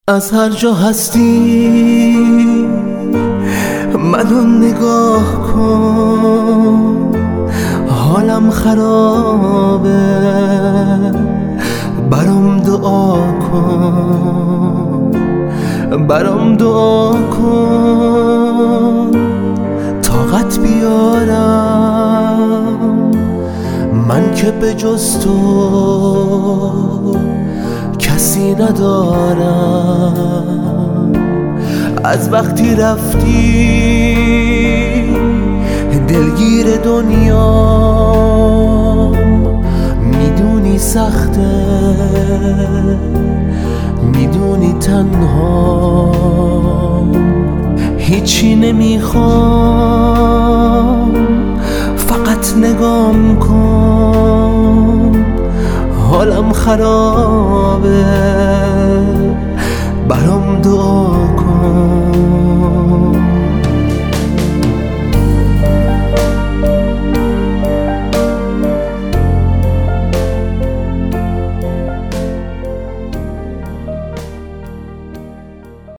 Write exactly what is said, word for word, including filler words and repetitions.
از هر جا هستی منو نگاه کن، حالم خرابه برام دعا کن، برام دعا کن طاقت بیارم من که به جز تو کسی ندارم. از وقتی رفتی دلگیر دنیا، میدونی سخته میدونی تنها، هیچی نمیخوام فقط نگام کن، حالم خرابه برام دعا کن.